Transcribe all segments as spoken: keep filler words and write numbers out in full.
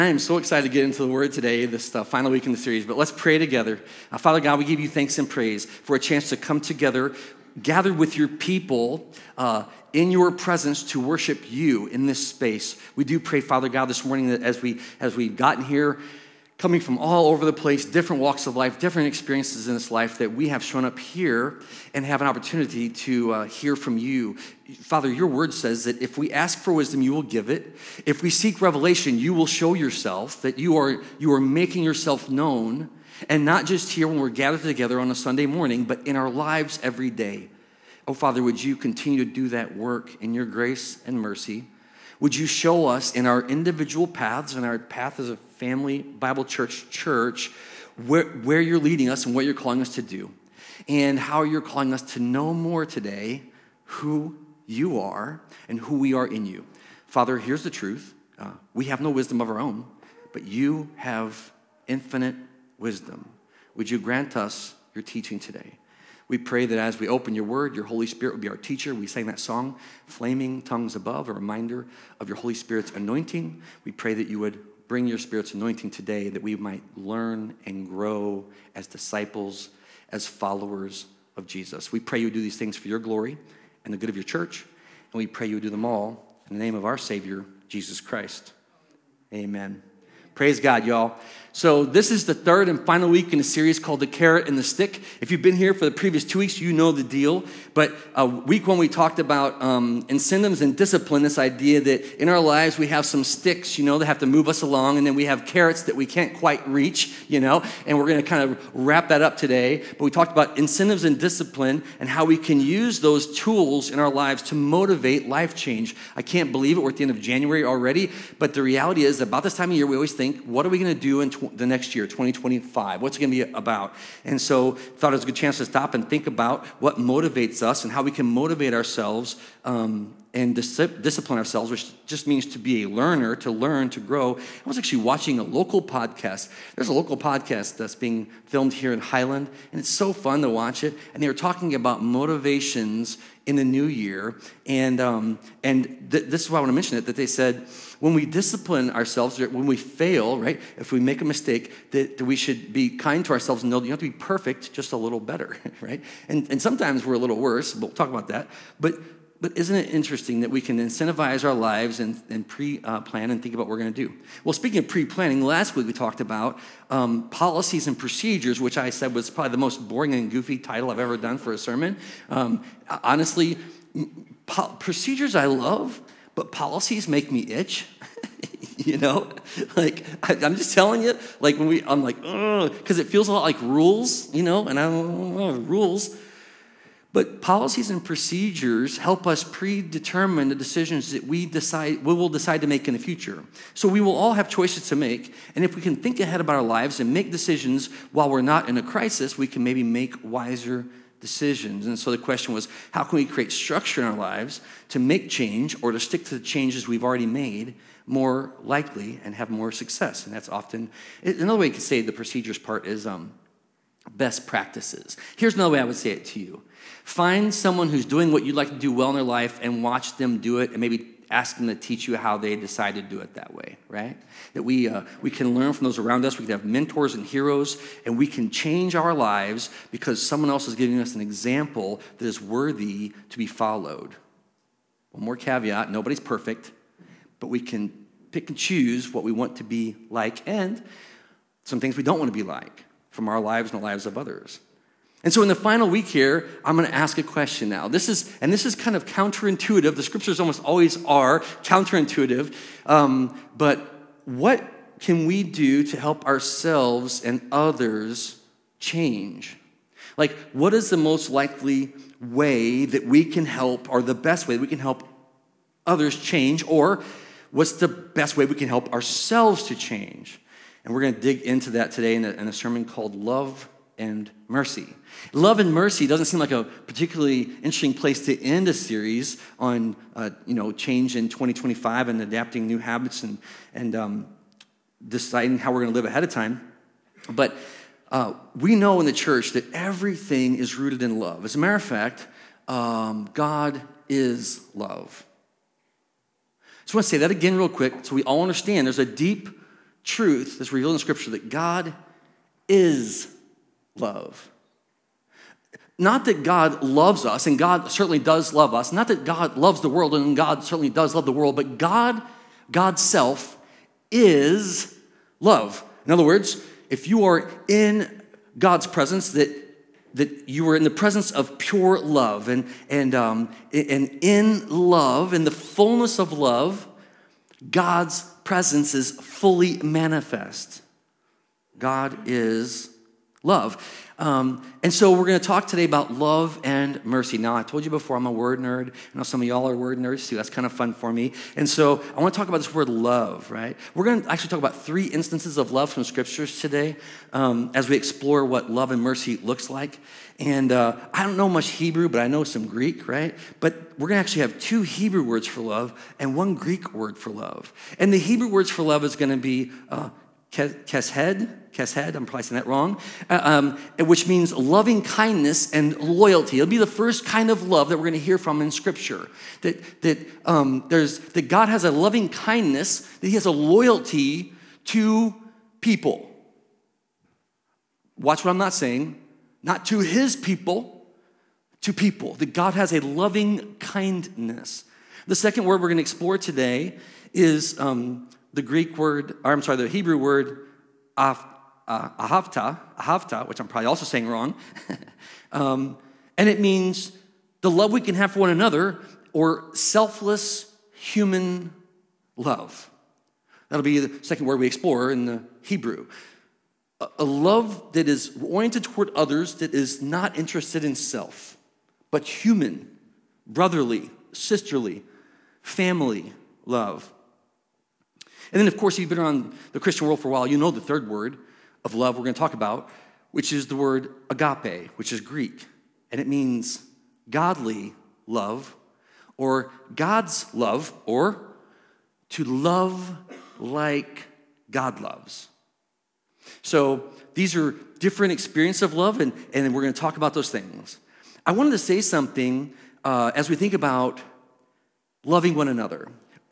I am so excited to get into the Word today, this uh, final week in the series, but let's pray together. Uh, Father God, we give you thanks and praise for a chance to come together, gathered with your people uh, in your presence to worship you in this space. We do pray, Father God, this morning that as, we, as we've gotten here, coming from all over the place, different walks of life, different experiences in this life, that we have shown up here and have an opportunity to uh, hear from you. Father, your word says that if we ask for wisdom, you will give it. If we seek revelation, you will show yourself, that you are, you are making yourself known, and not just here when we're gathered together on a Sunday morning, but in our lives every day. Oh, Father, would you continue to do that work in your grace and mercy? Would you show us in our individual paths and our path as a family Bible church church where, where you're leading us and what you're calling us to do, and how you're calling us to know more today who you are and who we are in you. Father, here's the truth. Uh, we have no wisdom of our own, but you have infinite wisdom. Would you grant us your teaching today? We pray that as we open your word, your Holy Spirit will be our teacher. We sang that song, Flaming Tongues Above, a reminder of your Holy Spirit's anointing. We pray that you would bring your Spirit's anointing today, that we might learn and grow as disciples, as followers of Jesus. We pray you do these things for your glory and the good of your church, and we pray you do them all in the name of our Savior, Jesus Christ. Amen. Praise God, y'all. So this is the third and final week in a series called The Carrot and the Stick. If you've been here for the previous two weeks, you know the deal. But uh, week one, we talked about um, incentives and discipline, this idea that in our lives we have some sticks, you know, that have to move us along, and then we have carrots that we can't quite reach, you know, and we're going to kind of wrap that up today. But we talked about incentives and discipline and how we can use those tools in our lives to motivate life change. I can't believe it. We're at the end of January already, but the reality is about this time of year, we always think, what are we going to do in tw- the next year, twenty twenty-five? What's it going to be about? And so thought it was a good chance to stop and think about what motivates us and how we can motivate ourselves um, and dis- discipline ourselves, which just means to be a learner, to learn, to grow. I was actually watching a local podcast. There's a local podcast that's being filmed here in Highland, and it's so fun to watch it. And they were talking about motivations in the new year. And um, and th- this is why I want to mention it, that they said, when we discipline ourselves, when we fail, right, if we make a mistake, that, that we should be kind to ourselves and know that you don't have to be perfect, just a little better, right? And and sometimes we're a little worse, but we'll talk about that. But but isn't it interesting that we can incentivize our lives and, and pre-plan and think about what we're going to do? Well, speaking of pre-planning, last week we talked about um, policies and procedures, which I said was probably the most boring and goofy title I've ever done for a sermon. Um, honestly, po- procedures I love, but policies make me itch. You know, like I, I'm just telling you, like when we, I'm like, oh, because it feels a lot like rules, you know, and I don't know rules. But policies and procedures help us predetermine the decisions that we decide we will decide to make in the future. So we will all have choices to make, and if we can think ahead about our lives and make decisions while we're not in a crisis, we can maybe make wiser decisions. And so the question was, how can we create structure in our lives to make change or to stick to the changes we've already made more likely and have more success? And that's often, another way you could say the procedures part is um, best practices. Here's another way I would say it to you. Find someone who's doing what you'd like to do well in their life and watch them do it, and maybe ask them to teach you how they decided to do it that way, right? That we uh, we can learn from those around us. We can have mentors and heroes, and we can change our lives because someone else is giving us an example that is worthy to be followed. One more caveat, nobody's perfect, but we can pick and choose what we want to be like and some things we don't want to be like from our lives and the lives of others. And so in the final week here, I'm going to ask a question now. This is, and this is kind of counterintuitive. The scriptures almost always are counterintuitive. Um, but what can we do to help ourselves and others change? Like, what is the most likely way that we can help, or the best way that we can help others change, or what's the best way we can help ourselves to change? And we're going to dig into that today in a, in a sermon called Love and Mercy. Love and mercy doesn't seem like a particularly interesting place to end a series on, uh, you know, change in twenty twenty-five and adapting new habits and and um, deciding how we're going to live ahead of time. But uh, we know in the church that everything is rooted in love. As a matter of fact, um, God is love. So I want to say that again real quick so we all understand there's a deep truth that's revealed in Scripture that God is love. Not that God loves us, and God certainly does love us. Not that God loves the world, and God certainly does love the world, but God, God's self, is love. In other words, if you are in God's presence, that, that you are in the presence of pure love, and, and, um, and in love, in the fullness of love, God's presence is fully manifest. God is love. Um, and so we're going to talk today about love and mercy. Now, I told you before, I'm a word nerd. I know some of y'all are word nerds too. That's kind of fun for me. And so I want to talk about this word love, right? We're going to actually talk about three instances of love from scriptures today um, as we explore what love and mercy looks like. And uh, I don't know much Hebrew, but I know some Greek, right? But we're going to actually have two Hebrew words for love and one Greek word for love. And the Hebrew words for love is going to be uh, keshed, Keshed, I'm probably saying that wrong, uh, um, which means loving kindness and loyalty. It'll be the first kind of love that we're going to hear from in Scripture. That that um, there's that God has a loving kindness, that He has a loyalty to people. Watch what I'm not saying. Not to His people, to people. That God has a loving kindness. The second word we're going to explore today is um, the Greek word, or I'm sorry, the Hebrew word, af. Uh, ahavta, ahavta, which I'm probably also saying wrong, um, and it means the love we can have for one another, or selfless human love. That'll be the second word we explore in the Hebrew. A, a love that is oriented toward others, that is not interested in self, but human, brotherly, sisterly, family love. And then, of course, if you've been around the Christian world for a while, you know the third word of love we're going to talk about, which is the word agape, which is Greek. And it means godly love, or God's love, or to love like God loves. So these are different experiences of love, and, and we're going to talk about those things. I wanted to say something uh, as we think about loving one another.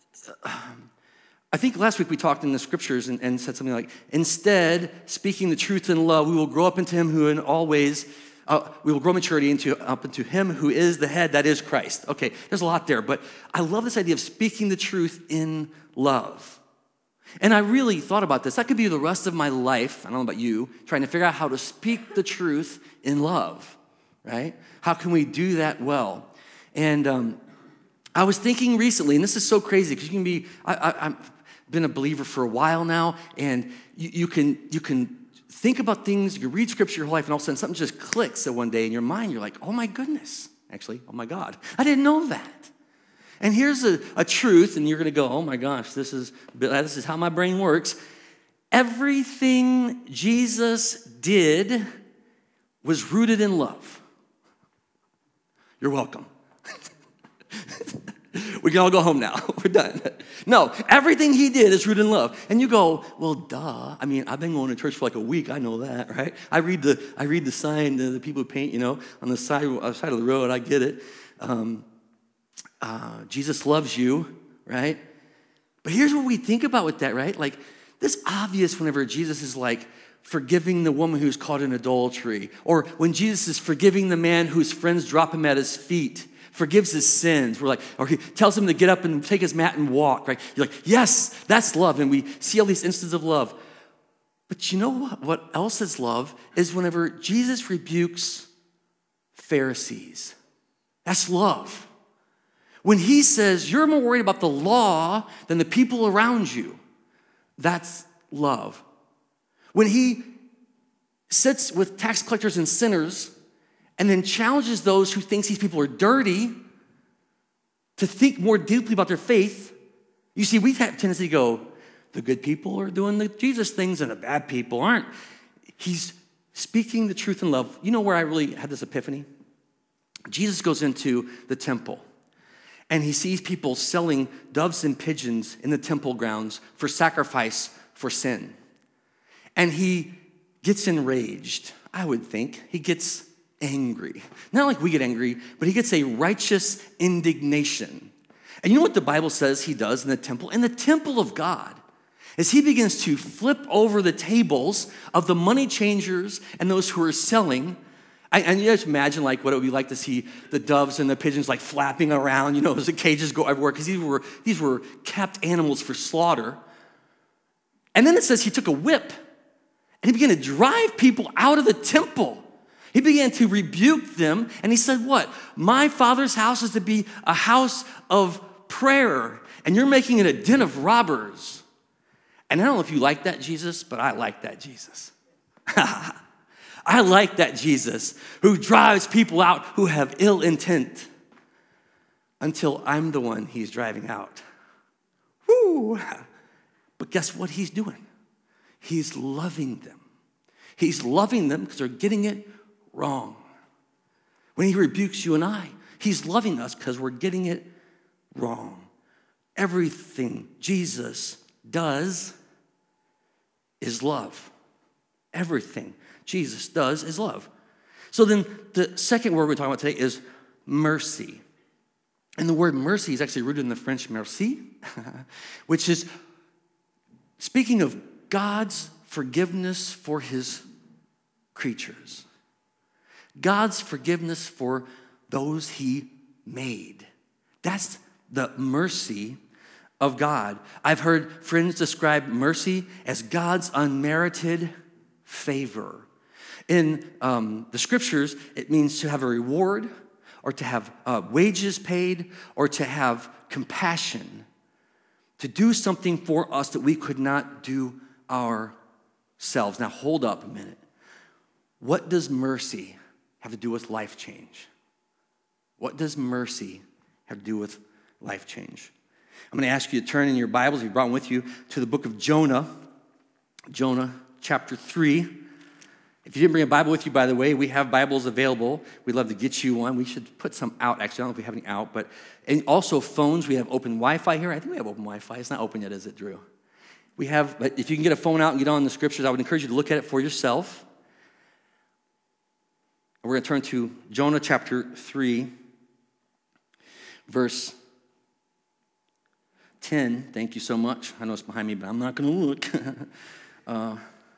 I think last week we talked in the scriptures and, and said something like, instead, speaking the truth in love, we will grow up into Him who in all ways, uh, we will grow maturity into up into Him who is the head, that is Christ. Okay, there's a lot there, but I love this idea of speaking the truth in love. And I really thought about this. That could be the rest of my life, I don't know about you, trying to figure out how to speak the truth in love, right? How can we do that well? And um, I was thinking recently, and this is so crazy, because you can be, I, I, I'm, been a believer for a while now, and you, you can you can think about things, you can read scripture your whole life, and all of a sudden something just clicks at one day in your mind. You're like, oh my goodness. Actually, oh my God, I didn't know that. And here's a, a truth, and you're going to go, oh my gosh, this is this is how my brain works. Everything Jesus did was rooted in love. You're welcome. We can all go home now. We're done. No, everything He did is rooted in love. And you go, well, duh. I mean, I've been going to church for like a week. I know that, right? I read the I read the sign, the, the people who paint, you know, on the side, uh, side of the road. I get it. Um, uh, Jesus loves you, right? But here's what we think about with that, right? Like, this obvious whenever Jesus is like forgiving the woman who's caught in adultery, or when Jesus is forgiving the man whose friends drop him at His feet, forgives his sins. We're like, or He tells him to get up and take his mat and walk, right? You're like, yes, that's love. And we see all these instances of love. But you know what? What else is love is whenever Jesus rebukes Pharisees. That's love. When He says, you're more worried about the law than the people around you, that's love. When He sits with tax collectors and sinners and then challenges those who think these people are dirty to think more deeply about their faith. You see, we have a tendency to go, the good people are doing the Jesus things and the bad people aren't. He's speaking the truth in love. You know where I really had this epiphany? Jesus goes into the temple, and He sees people selling doves and pigeons in the temple grounds for sacrifice for sin. And He gets enraged, I would think. He gets angry. Not like we get angry, but He gets a righteous indignation. And you know what the Bible says He does in the temple? In the temple of God. as he begins to flip over the tables of the money changers and those who are selling. I, and you just imagine like what it would be like to see the doves and the pigeons like flapping around, you know, as the cages go everywhere, because these were, these were kept animals for slaughter. And then it says he took a whip and he began to drive people out of the temple. He began to rebuke them, and he said, what? My Father's house is to be a house of prayer, and you're making it a den of robbers. And I don't know if you like that Jesus, but I like that Jesus. I like that Jesus who drives people out who have ill intent until I'm the one he's driving out. Woo! But guess what he's doing? He's loving them. He's loving them because they're getting it wrong. When he rebukes you and I, he's loving us because we're getting it wrong. Everything Jesus does is love. Everything Jesus does is love. So then the second word we're talking about today is mercy. And the word mercy is actually rooted in the French merci, which is speaking of God's forgiveness for his creatures. God's forgiveness for those he made. That's the mercy of God. I've heard friends describe mercy as God's unmerited favor. In um, the scriptures, it means to have a reward or to have uh, wages paid or to have compassion, to do something for us that we could not do ourselves. Now, hold up a minute. What does mercy have to do with life change? What does mercy have to do with life change? I'm going to ask you to turn in your Bibles, if you brought them with you, to the book of Jonah, Jonah chapter three. If you didn't bring a Bible with you, by the way, we have Bibles available. We'd love to get you one. We should put some out, actually. I don't know if we have any out. But and also phones, we have open Wi-Fi here. I think we have open Wi-Fi. It's not open yet, is it, Drew? We have, but if you can get a phone out and get on the scriptures, I would encourage you to look at it for yourself. We're going to turn to Jonah chapter three, verse ten. Thank you so much. I know it's behind me, but I'm not going to look. uh,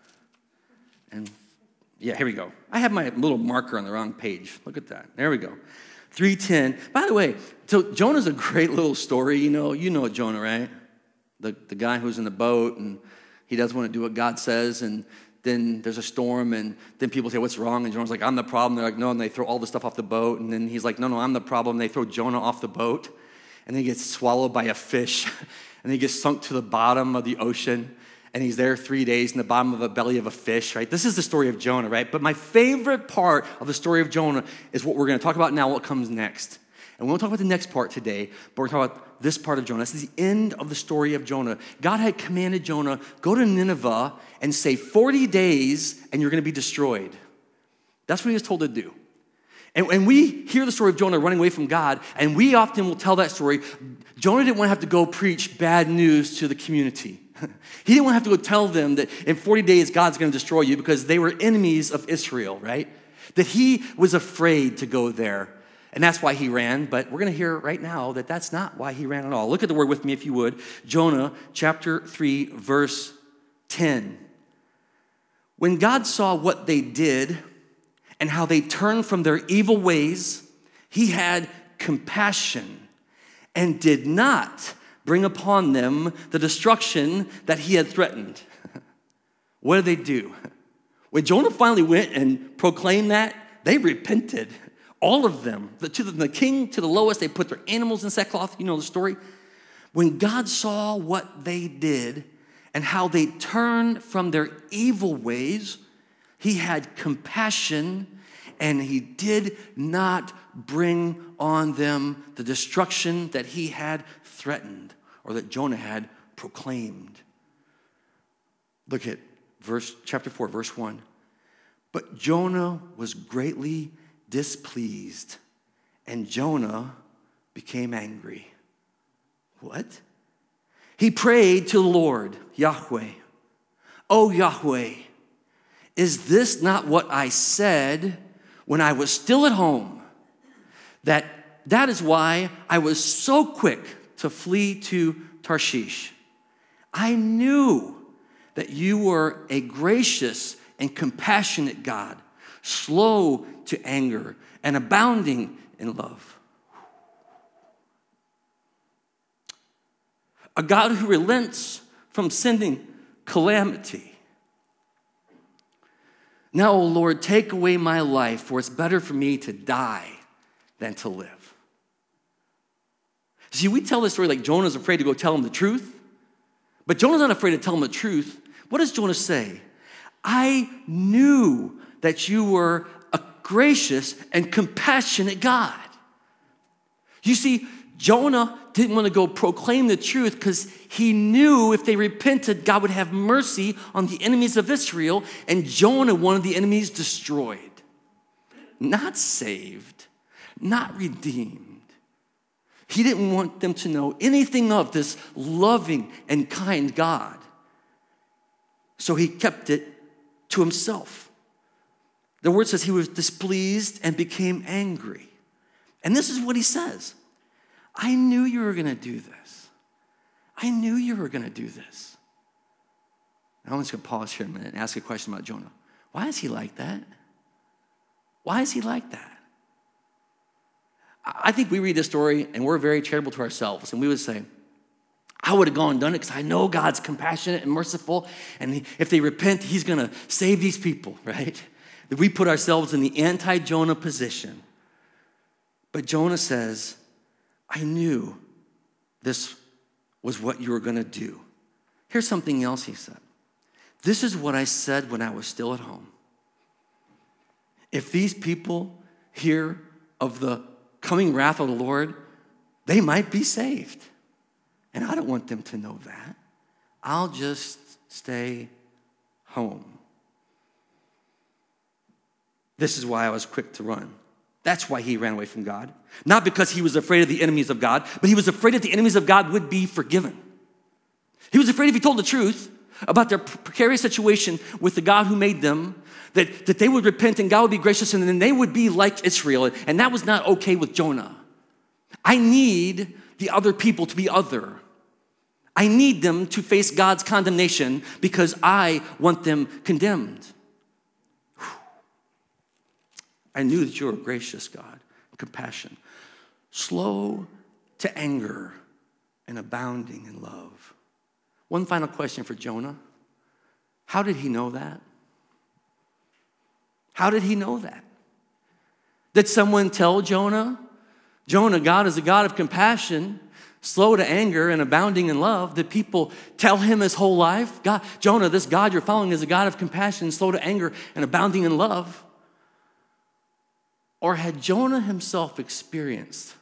and yeah, here we go. I have my little marker on the wrong page. Look at that. There we go. three ten. By the way, so Jonah's a great little story. You know, you know Jonah, right? The, the guy who's in the boat, and he doesn't want to do what God says, and then there's a storm, and then people say, what's wrong? And Jonah's like, I'm the problem. They're like, no, and they throw all the stuff off the boat. And then he's like, no, no, I'm the problem. They throw Jonah off the boat, and then he gets swallowed by a fish, and he gets sunk to the bottom of the ocean, and he's there three days in the bottom of the belly of a fish, right? This is the story of Jonah, right? But my favorite part of the story of Jonah is what we're going to talk about now, what comes next. And we won't talk about the next part today, but we're going to talk about this part of Jonah. This is the end of the story of Jonah. God had commanded Jonah, go to Nineveh and say forty days and you're going to be destroyed. That's what he was told to do. And when we hear the story of Jonah running away from God, and we often will tell that story, Jonah didn't want to have to go preach bad news to the community. He didn't want to have to go tell them that in forty days God's going to destroy you because they were enemies of Israel, right? That he was afraid to go there. And that's why he ran, but we're going to hear right now that that's not why he ran at all. Look at the word with me if you would. Jonah chapter three, verse ten. When God saw what they did and how they turned from their evil ways, he had compassion and did not bring upon them the destruction that he had threatened. What did they do? When Jonah finally went and proclaimed that, they repented. All of them, the, to the, the king to the lowest, they put their animals in sackcloth. You know the story. When God saw what they did and how they turned from their evil ways, he had compassion and he did not bring on them the destruction that he had threatened or that Jonah had proclaimed. Look at verse chapter four, verse one. But Jonah was greatly displeased, and Jonah became angry. What? He prayed to the Lord, Yahweh. Oh, Yahweh, is this not what I said when I was still at home? That that is why I was so quick to flee to Tarshish. I knew that you were a gracious and compassionate God, slow to anger and abounding in love. A God who relents from sending calamity. Now, O Lord, take away my life, for it's better for me to die than to live. See, we tell this story like Jonah's afraid to go tell him the truth, but Jonah's not afraid to tell him the truth. What does Jonah say? I knew that you were a gracious and compassionate God. You see, Jonah didn't want to go proclaim the truth because he knew if they repented, God would have mercy on the enemies of Israel, and Jonah wanted the enemies destroyed. Not saved, not redeemed. He didn't want them to know anything of this loving and kind God. So he kept it to himself. The word says he was displeased and became angry. And this is what he says. I knew you were going to do this. I knew you were going to do this. Now I'm just going to pause here a minute and ask a question about Jonah. Why is he like that? Why is he like that? I think we read this story and we're very charitable to ourselves, and we would say, I would have gone and done it because I know God's compassionate and merciful, and if they repent, he's going to save these people, right? That we put ourselves in the anti-Jonah position. But Jonah says, I knew this was what you were going to do. Here's something else he said. This is what I said when I was still at home. If these people hear of the coming wrath of the Lord, they might be saved. And I don't want them to know that. I'll just stay home. This is why I was quick to run. That's why he ran away from God. Not because he was afraid of the enemies of God, but he was afraid that the enemies of God would be forgiven. He was afraid if he told the truth about their precarious situation with the God who made them, that, that they would repent and God would be gracious and then they would be like Israel. And that was not okay with Jonah. I need the other people to be other. I need them to face God's condemnation because I want them condemned. Whew. I knew that you were a gracious God, compassion, slow to anger and abounding in love. One final question for Jonah. How did he know that? How did he know that? Did someone tell Jonah, Jonah, God is a God of compassion, slow to anger and abounding in love? Did people tell him his whole life? God, Jonah, this God you're following is a God of compassion, slow to anger and abounding in love. Or had Jonah himself experienced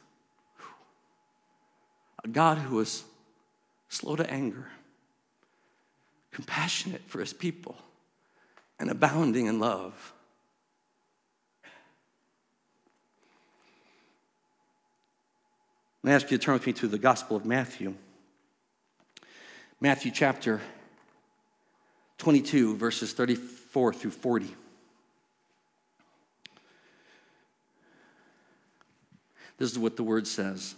a God who was slow to anger, compassionate for his people, and abounding in love? I'm going to ask you to turn with me to the Gospel of Matthew. Matthew chapter twenty-two, verses thirty-four through forty. This is what the word says.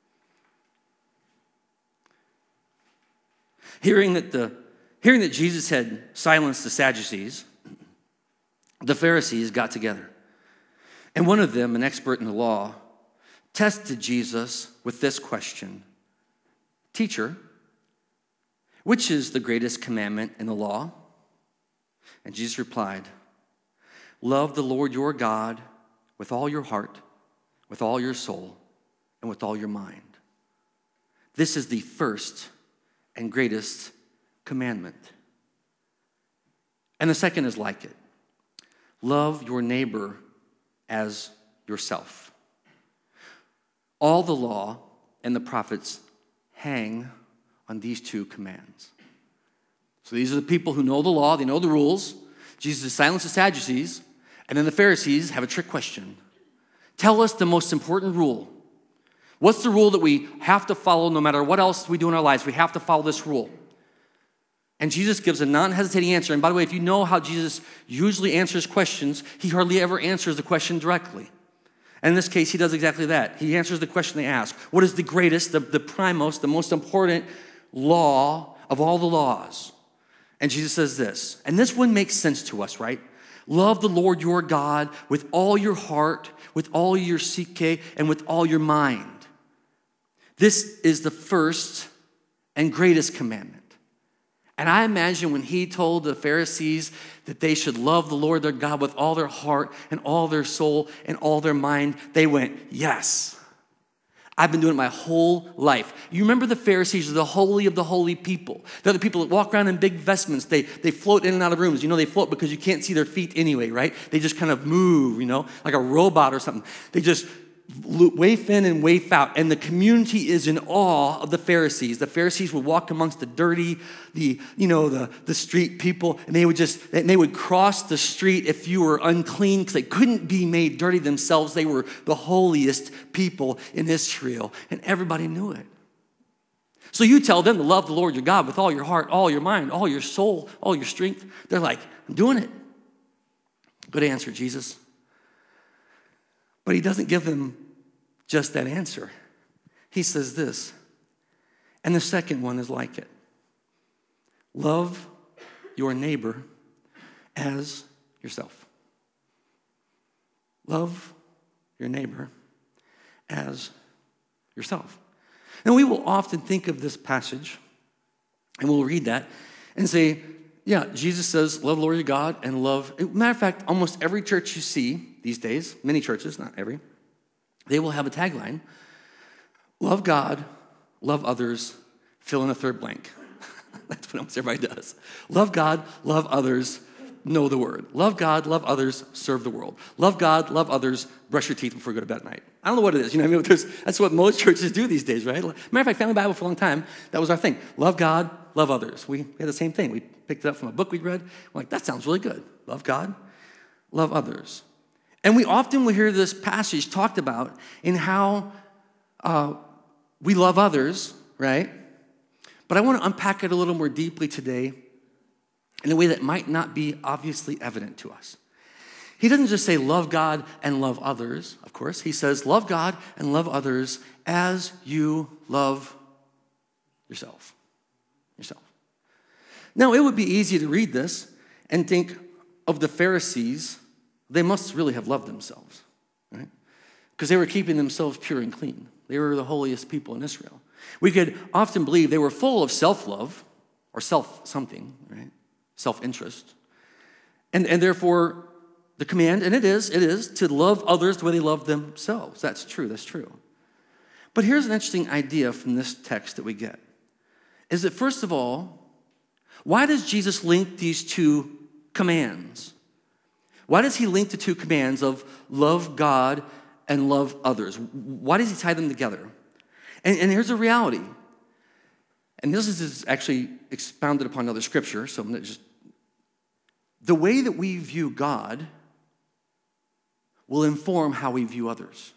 Hearing that, the, hearing that Jesus had silenced the Sadducees, the Pharisees got together. And one of them, an expert in the law, tested Jesus with this question. Teacher, which is the greatest commandment in the law? And Jesus replied, love the Lord your God with all your heart, with all your soul, and with all your mind. This is the first and greatest commandment. And the second is like it. Love your neighbor as yourself. All the law and the prophets hang on these two commands. So these are the people who know the law, they know the rules. Jesus silenced the Sadducees, and then the Pharisees have a trick question. Tell us the most important rule. What's the rule that we have to follow no matter what else we do in our lives? We have to follow this rule. And Jesus gives a non-hesitating answer. And by the way, if you know how Jesus usually answers questions, he hardly ever answers the question directly. And in this case, he does exactly that. He answers the question they ask. What is the greatest, the, the primos, the most important law of all the laws. And Jesus says this, and this one makes sense to us, right? Love the Lord your God with all your heart, with all your psyche, and with all your mind. This is the first and greatest commandment. And I imagine when he told the Pharisees that they should love the Lord their God with all their heart and all their soul and all their mind, they went, yes. I've been doing it my whole life. You remember the Pharisees are the holy of the holy people. They're the people that walk around in big vestments. They, they float in and out of rooms. You know, they float because you can't see their feet anyway, right? They just kind of move, you know, like a robot or something. They just waif in and waif out, and the community is in awe of the Pharisees. The Pharisees would walk amongst the dirty, the you know the the street people, and they would just and they would cross the street if you were unclean because they couldn't be made dirty themselves. They were the holiest people in Israel, and everybody knew it. So you tell them to love the Lord your God with all your heart, all your mind, all your soul, all your strength. They're like, I'm doing it. Good answer, Jesus. But he doesn't give them just that answer. He says this, and the second one is like it. Love your neighbor as yourself. Love your neighbor as yourself. And we will often think of this passage, and we'll read that and say, yeah, Jesus says, love the Lord your God and love. Matter of fact, almost every church you see these days, many churches, not every, they will have a tagline, love God, love others, fill in a third blank. That's what almost everybody does. Love God, love others, know the word. Love God, love others, serve the world. Love God, love others, brush your teeth before you go to bed at night. I don't know what it is. You know what I mean? There's, that's what most churches do these days, right? Matter of fact, Family Bible for a long time, that was our thing. Love God, love others. We had the same thing. We picked it up from a book we read. We're like, that sounds really good. Love God, love others. And we often will hear this passage talked about in how uh, we love others, right? But I want to unpack it a little more deeply today in a way that might not be obviously evident to us. He doesn't just say love God and love others, of course. He says love God and love others as you love yourself. Yourself. Now, it would be easy to read this and think of the Pharisees. They must really have loved themselves, right? Because they were keeping themselves pure and clean. They were the holiest people in Israel. We could often believe they were full of self-love or self-something, right? Self-interest. And, and therefore, the command, and it is, it is, to love others the way they love themselves. That's true, that's true. But here's an interesting idea from this text that we get. Is that first of all, why does Jesus link these two commands? Why does he link the two commands of love God and love others? Why does he tie them together? And, and here's a reality. And this is actually expounded upon other scripture, so I'm going to just, the way that we view God will inform how we view others.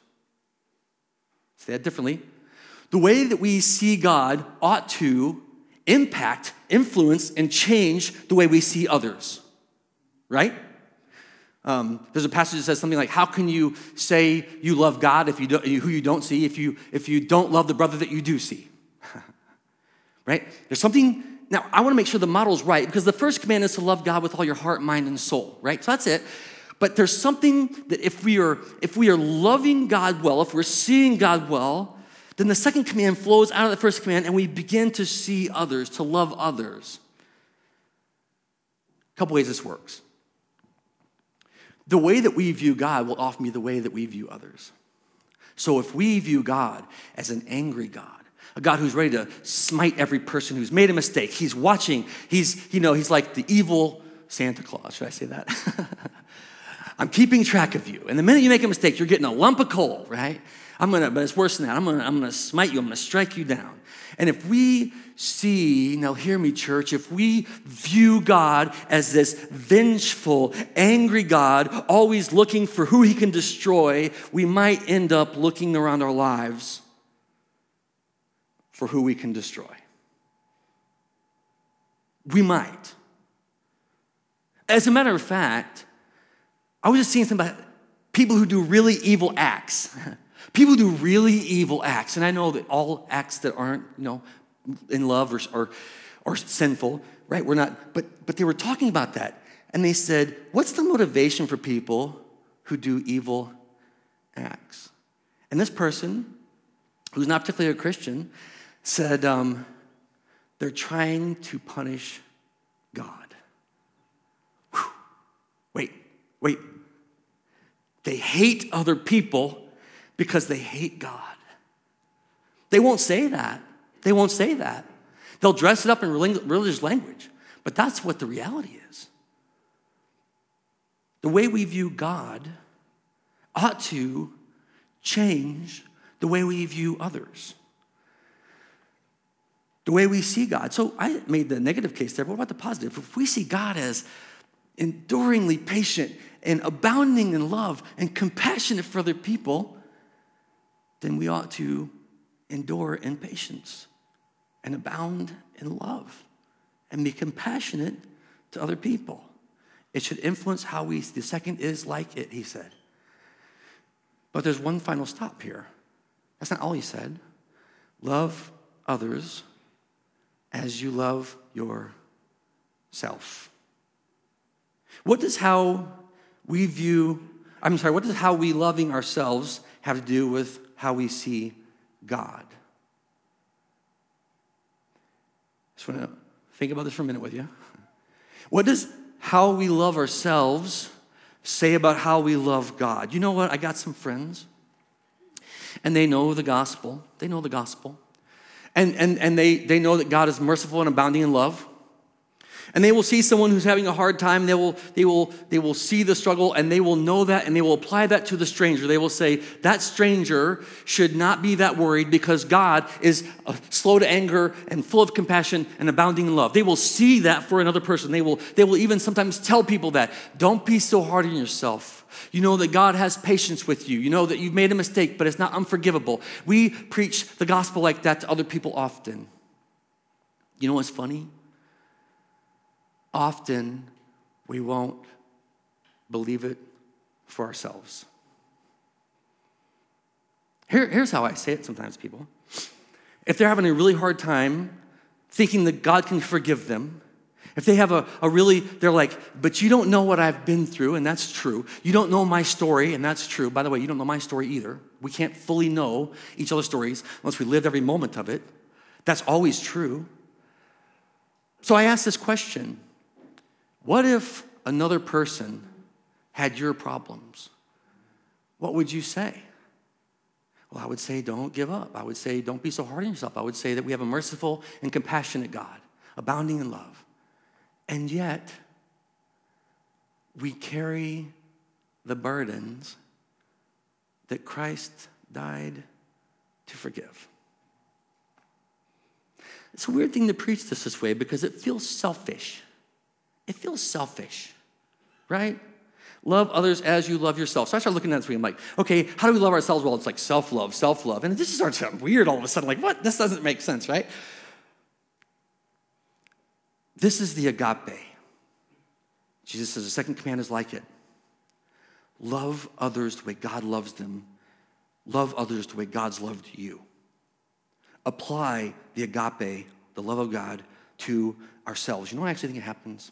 Say that differently. The way that we see God ought to impact, influence, and change the way we see others, right? Um, there's a passage that says something like, how can you say you love God if you don't, who you don't see if you, if you don't love the brother that you do see? Right? There's something, now I want to make sure the model is right because the first command is to love God with all your heart, mind, and soul, right? So that's it. But there's something that if we are, if we are loving God well, if we're seeing God well, then the second command flows out of the first command and we begin to see others, to love others. A couple ways this works. The way that we view God will often be the way that we view others. So if we view God as an angry God, a God who's ready to smite every person who's made a mistake, he's watching, he's, you know, he's like the evil Santa Claus, should I say that? I'm keeping track of you. And the minute you make a mistake, you're getting a lump of coal, right? I'm gonna, but it's worse than that. I'm gonna, I'm gonna smite you. I'm gonna strike you down. And if we see, now hear me, church, if we view God as this vengeful, angry God, always looking for who he can destroy, we might end up looking around our lives for who we can destroy. We might. As a matter of fact, I was just seeing something about people who do really evil acts. People do really evil acts. And I know that all acts that aren't, you know, in love or, or, or sinful, right? We're not, but, but they were talking about that. And they said, what's the motivation for people who do evil acts? And this person, who's not particularly a Christian, said, um, they're trying to punish God. Whew. Wait, wait. They hate other people because they hate God. They won't say that. They won't say that. They'll dress it up in religious language, but that's what the reality is. The way we view God ought to change the way we view others, the way we see God. So I made the negative case there, but what about the positive? If we see God as enduringly patient and abounding in love and compassionate for other people, then we ought to endure in patience and abound in love and be compassionate to other people. It should influence how we, the second is like it, he said. But there's one final stop here. That's not all he said. Love others as you love yourself. What does how we view, I'm sorry, what does how we loving ourselves have to do with how we see God? Just want to think about this for a minute with you. What does how we love ourselves say about how we love God? You know what? I got some friends, and they know the gospel. They know the gospel. And, and, and they, they know that God is merciful and abounding in love. And they will see someone who's having a hard time. They will, they will, they will see the struggle, and they will know that, and they will apply that to the stranger. They will say, that stranger should not be that worried because God is slow to anger and full of compassion and abounding in love. They will see that for another person. They will, they will even sometimes tell people that. Don't be so hard on yourself. You know that God has patience with you. You know that you've made a mistake, but it's not unforgivable. We preach the gospel like that to other people often. You know what's funny? Often, we won't believe it for ourselves. Here, here's how I say it sometimes, people. If they're having a really hard time thinking that God can forgive them, if they have a, a really, they're like, but you don't know what I've been through, and that's true. You don't know my story, and that's true. By the way, you don't know my story either. We can't fully know each other's stories unless we lived every moment of it. That's always true. So I ask this question. What if another person had your problems? What would you say? Well, I would say don't give up. I would say don't be so hard on yourself. I would say that we have a merciful and compassionate God, abounding in love. And yet, we carry the burdens that Christ died to forgive. It's a weird thing to preach this this way because it feels selfish. It feels selfish, right? Love others as you love yourself. So I started looking at this week. I'm like, okay, how do we love ourselves? Well, it's like self-love, self-love. And this just starts sounding weird all of a sudden. Like, what? This doesn't make sense, right? This is the agape. Jesus says the second command is like it. Love others the way God loves them. Love others the way God's loved you. Apply the agape, the love of God, to ourselves. You know what I actually think it happens?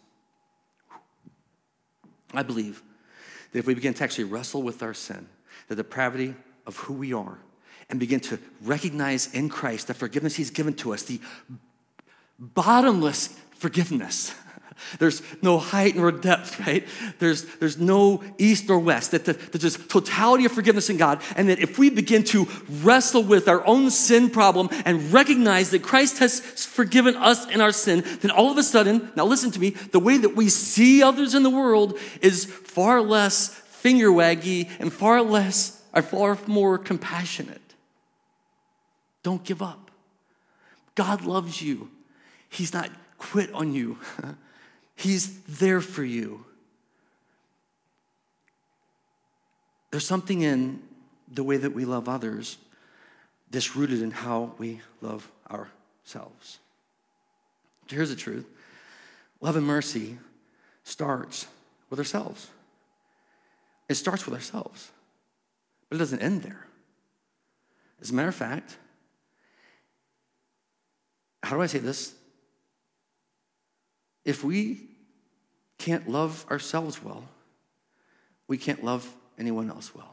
I believe that if we begin to actually wrestle with our sin, the depravity of who we are, and begin to recognize in Christ the forgiveness he's given to us, the bottomless forgiveness. There's no height nor depth, right? There's, there's no east or west. That the, there's this totality of forgiveness in God. And that if we begin to wrestle with our own sin problem and recognize that Christ has forgiven us in our sin, then all of a sudden, now listen to me, the way that we see others in the world is far less finger waggy and far less, or far more compassionate. Don't give up. God loves you. He's not quit on you. He's there for you. There's something in the way that we love others that's rooted in how we love ourselves. Here's the truth. Love and mercy starts with ourselves. It starts with ourselves. But it doesn't end there. As a matter of fact, how do I say this? if we can't love ourselves well, we can't love anyone else well.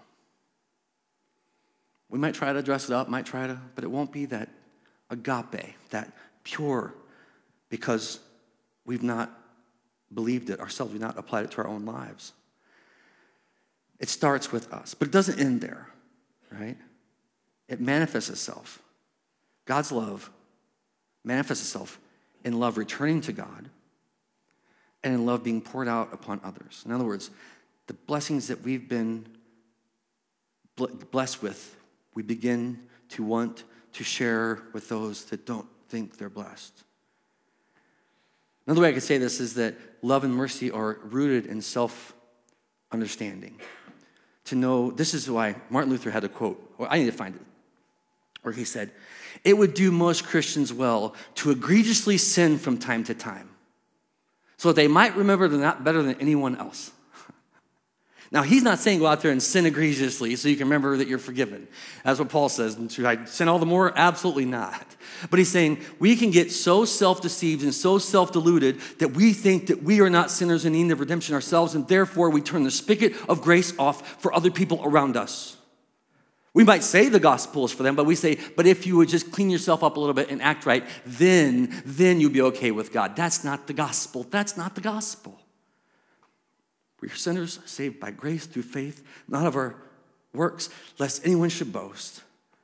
We might try to dress it up, might try to, but it won't be that agape, that pure, because we've not believed it ourselves. We've not applied it to our own lives. It starts with us, but it doesn't end there, right? It manifests itself. God's love manifests itself in love returning to God and in love being poured out upon others. In other words, the blessings that we've been blessed with, we begin to want to share with those that don't think they're blessed. Another way I could say this is that love and mercy are rooted in self-understanding. To know, this is why Martin Luther had a quote, or I need to find it, where he said, "It would do most Christians well to egregiously sin from time to time, so that they might remember they're not better than anyone else." Now, he's not saying go out there and sin egregiously so you can remember that you're forgiven. That's what Paul says. And should I sin all the more? Absolutely not. But he's saying we can get so self-deceived and so self-deluded that we think that we are not sinners in need of redemption ourselves, and therefore we turn the spigot of grace off for other people around us. We might say the gospel is for them, but we say, but if you would just clean yourself up a little bit and act right, then, then you'll be okay with God. That's not the gospel. That's not the gospel. We are sinners saved by grace through faith, not of our works, lest anyone should boast.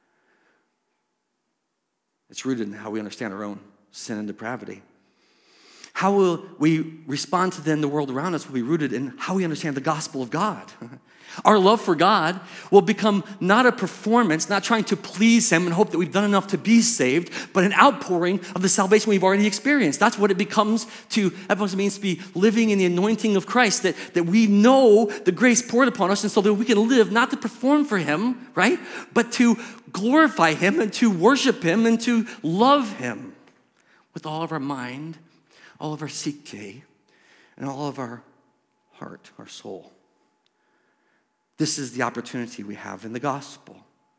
It's rooted in how we understand our own sin and depravity. How will we respond to then the world around us will be rooted in how we understand the gospel of God. Our love for God will become not a performance, not trying to please him and hope that we've done enough to be saved, but an outpouring of the salvation we've already experienced. That's what it becomes to, that's what it means to be living in the anointing of Christ, that, that we know the grace poured upon us, and so that we can live not to perform for him, right, but to glorify him and to worship him and to love him with all of our mind, all of our psyche, and all of our heart, our soul. This is the opportunity we have in the gospel.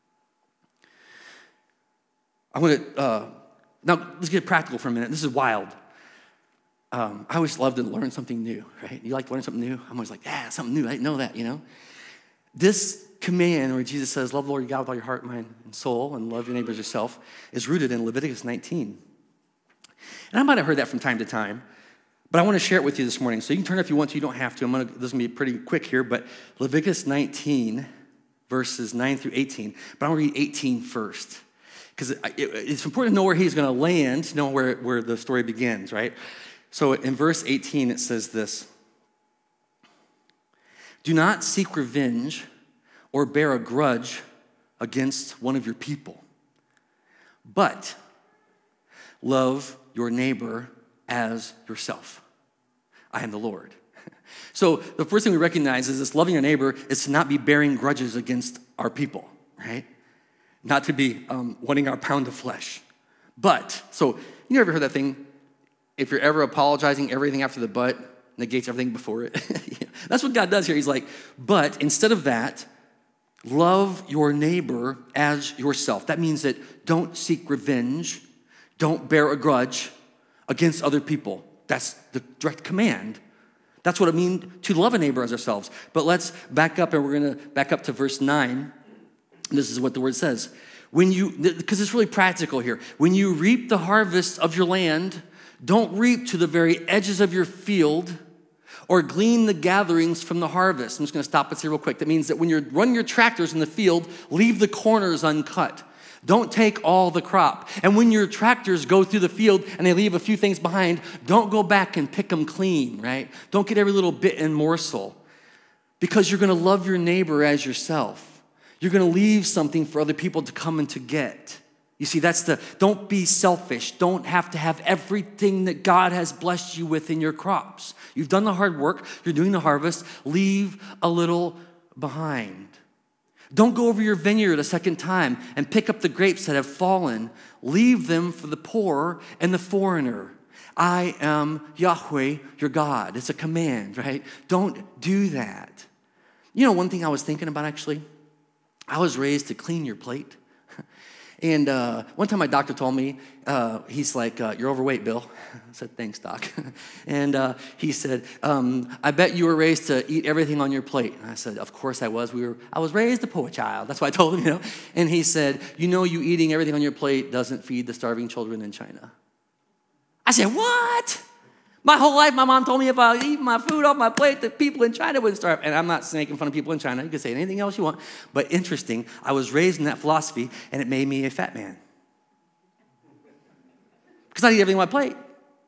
I want to, uh, now let's get practical for a minute. This is wild. Um, I always love to learn something new, right? You like to learn something new? I'm always like, yeah, something new. I didn't know that, you know? This command where Jesus says, love the Lord your God with all your heart, mind, and soul, and love your neighbor as yourself, is rooted in Leviticus nineteen. And I might have heard that from time to time, but I want to share it with you this morning. So you can turn it if you want to. You don't have to. I'm gonna, this is going to be pretty quick here. But Leviticus nineteen, verses nine through eighteen. But I'm going to read eighteen first. Because it, it, it's important to know where he's going to land, to know where, where the story begins, right? So in verse eighteen, it says this. Do not seek revenge or bear a grudge against one of your people, but love your neighbor as yourself. I am the Lord. So the first thing we recognize is this loving your neighbor is to not be bearing grudges against our people, right? Not to be um, wanting our pound of flesh. But, so you ever heard that thing, if you're ever apologizing, everything after the but negates everything before it? Yeah. That's what God does here. He's like, but instead of that, love your neighbor as yourself. That means that don't seek revenge, don't bear a grudge against other people. That's the direct command. That's what it means to love a neighbor as ourselves. But let's back up, and we're going to back up to verse nine. This is what the word says. When you, because it's really practical here. When you reap the harvest of your land, don't reap to the very edges of your field or glean the gatherings from the harvest. I'm just going to stop this here real quick. That means that when you're running your tractors in the field, leave the corners uncut. Don't take all the crop. And when your tractors go through the field and they leave a few things behind, don't go back and pick them clean, right? Don't get every little bit and morsel, because you're going to love your neighbor as yourself. You're going to leave something for other people to come and to get. You see, that's the, don't be selfish. Don't have to have everything that God has blessed you with in your crops. You've done the hard work. You're doing the harvest. Leave a little behind. Don't go over your vineyard a second time and pick up the grapes that have fallen. Leave them for the poor and the foreigner. I am Yahweh, your God. It's a command, right? Don't do that. You know, one thing I was thinking about actually, I was raised to clean your plate. And uh, one time my doctor told me, uh, he's like, uh, you're overweight, Bill. I said, thanks, doc. And uh, he said, um, I bet you were raised to eat everything on your plate. And I said, of course I was. We were. I was raised a poor child. That's what I told him, you know. And he said, you know you eating everything on your plate doesn't feed the starving children in China. I said, what? My whole life, my mom told me if I eat my food off my plate, that people in China wouldn't starve. And I'm not making fun of people in China. You can say anything else you want. But interesting, I was raised in that philosophy, and it made me a fat man. Because I eat everything on my plate.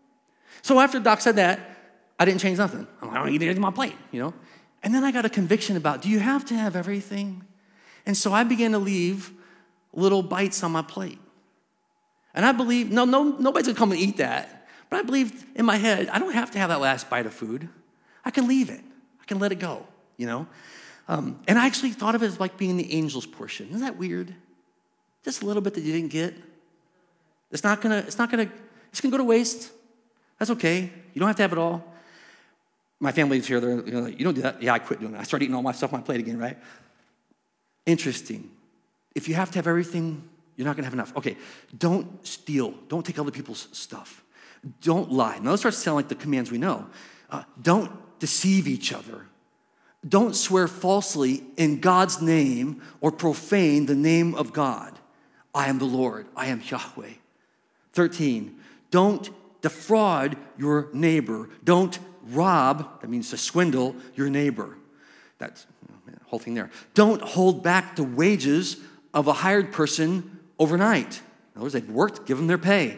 So after Doc said that, I didn't change nothing. I'm like, I don't eat everything on my plate, you know? And then I got a conviction about, do you have to have everything? And so I began to leave little bites on my plate. And I believe, no, no, nobody's going to come and eat that. But I believed in my head, I don't have to have that last bite of food. I can leave it. I can let it go, you know? Um, and I actually thought of it as like being the angel's portion. Isn't that weird? Just a little bit that you didn't get. It's not gonna, it's not gonna, it's gonna go to waste. That's okay. You don't have to have it all. My family's here, they're, you know, you don't do that. Yeah, I quit doing that. I started eating all my stuff on my plate again, right? Interesting. If you have to have everything, you're not gonna have enough. Okay, don't steal. Don't take other people's stuff. Don't lie. Now, those start to sound like the commands we know. Uh, don't deceive each other. Don't swear falsely in God's name or profane the name of God. I am the Lord. I am Yahweh. thirteen, don't defraud your neighbor. Don't rob, that means to swindle your neighbor. That's the whole thing there. Don't hold back the wages of a hired person overnight. In other words, they've worked, give them their pay.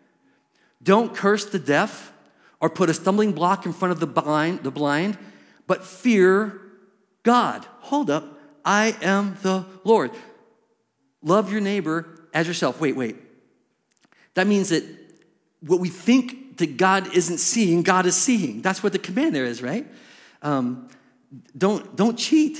Don't curse the deaf or put a stumbling block in front of the blind, the blind, but fear God. Hold up. I am the Lord. Love your neighbor as yourself. Wait, wait. That means that what we think that God isn't seeing, God is seeing. That's what the command there is, right? Um, don't, don't cheat.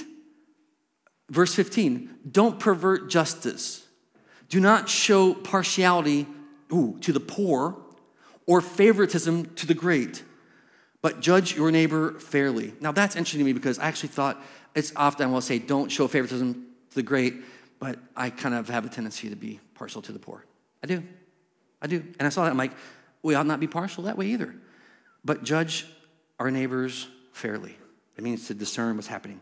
Verse fifteen, don't pervert justice. Do not show partiality ooh, to the poor or favoritism to the great, but judge your neighbor fairly. Now that's interesting to me because I actually thought it's often I will say don't show favoritism to the great, but I kind of have a tendency to be partial to the poor. I do. I do. And I saw that, I'm like, we ought not be partial that way either. But judge our neighbors fairly. It means to discern what's happening.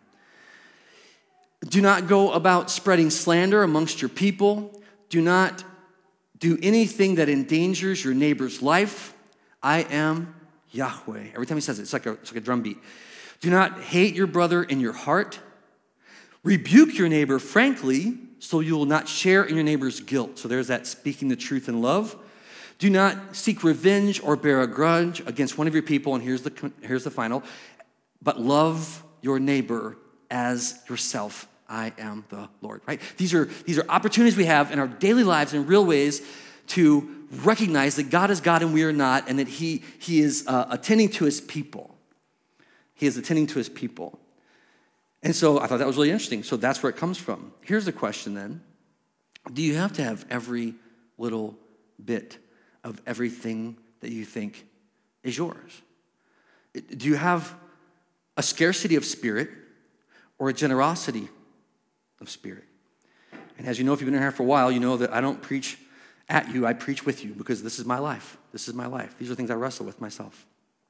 Do not go about spreading slander amongst your people. Do not do anything that endangers your neighbor's life. I am Yahweh. Every time he says it, it's like a, it's like a drum beat. Do not hate your brother in your heart. Rebuke your neighbor frankly, so you will not share in your neighbor's guilt. So there's that speaking the truth in love. Do not seek revenge or bear a grudge against one of your people. And here's the, here's the final. But love your neighbor as yourself. I am the Lord, right? These are, these are opportunities we have in our daily lives in real ways to recognize that God is God and we are not, and that he, he is uh, attending to his people. He is attending to his people. And so I thought that was really interesting. So that's where it comes from. Here's the question then. Do you have to have every little bit of everything that you think is yours? Do you have a scarcity of spirit or a generosity of spirit? And as you know, if you've been here for a while, you know that I don't preach at you, I preach with you, because this is my life. This is my life. These are things I wrestle with myself.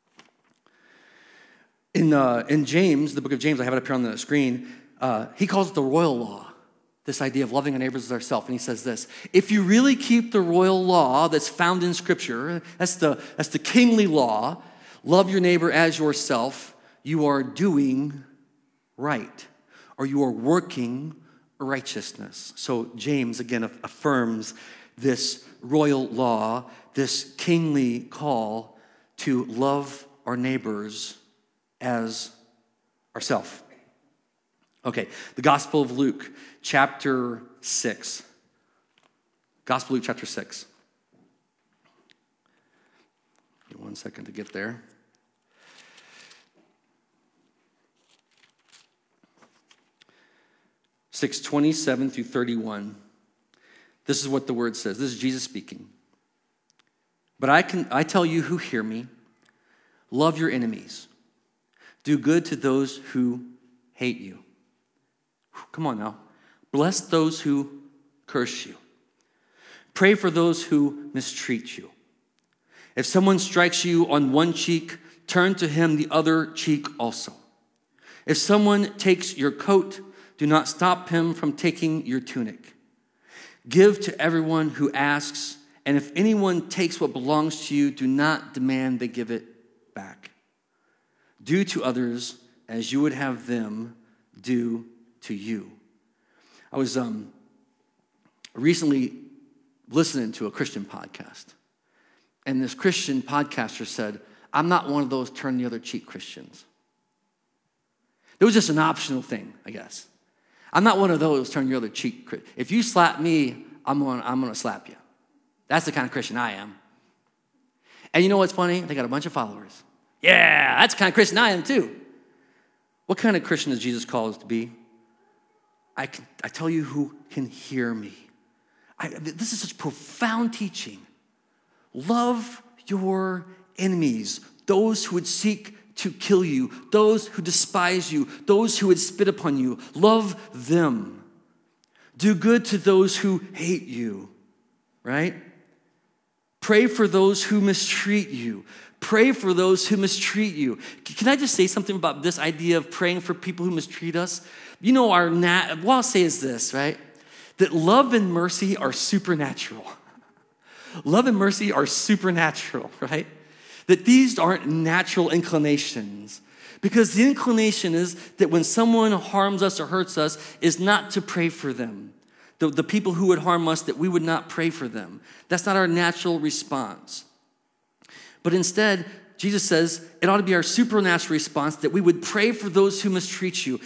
In, uh, in James, the book of James, I have it up here on the screen, uh, he calls it the royal law, this idea of loving our neighbors as ourselves. And he says this: if you really keep the royal law that's found in Scripture, that's the, that's the kingly law, love your neighbor as yourself, you are doing right, or you are working righteousness. So James, again, affirms this royal law, this kingly call to love our neighbors as ourselves. Okay, the Gospel of Luke, chapter six. Gospel of Luke, chapter six. Give me one second to get there. six twenty-seven through thirty-one. This is what the word says. This is Jesus speaking. But I can I tell you who hear me, love your enemies. Do good to those who hate you. Come on now. Bless those who curse you. Pray for those who mistreat you. If someone strikes you on one cheek, turn to him the other cheek also. If someone takes your coat, do not stop him from taking your tunic. Give to everyone who asks, and if anyone takes what belongs to you, do not demand they give it back. Do to others as you would have them do to you. I was um, recently listening to a Christian podcast, and this Christian podcaster said, I'm not one of those turn the other cheek Christians. It was just an optional thing, I guess. I'm not one of those turn the other cheek. If you slap me, I'm going I'm going to slap you. That's the kind of Christian I am. And you know what's funny? They got a bunch of followers. Yeah, that's the kind of Christian I am too. What kind of Christian does Jesus call us to be? I, can, I tell you who can hear me. I, this is such profound teaching. Love your enemies, those who would seek to kill you, those who despise you, those who would spit upon you. Love them. Do good to those who hate you, right? Pray for those who mistreat you. Pray for those who mistreat you. Can I just say something about this idea of praying for people who mistreat us? You know, our nat- what I'll say is this, right? That love and mercy are supernatural. Love and mercy are supernatural, right? That these aren't natural inclinations. Because the inclination is that when someone harms us or hurts us is not to pray for them. The, the people who would harm us, that we would not pray for them. That's not our natural response. But instead, Jesus says it ought to be our supernatural response that we would pray for those who mistreat you.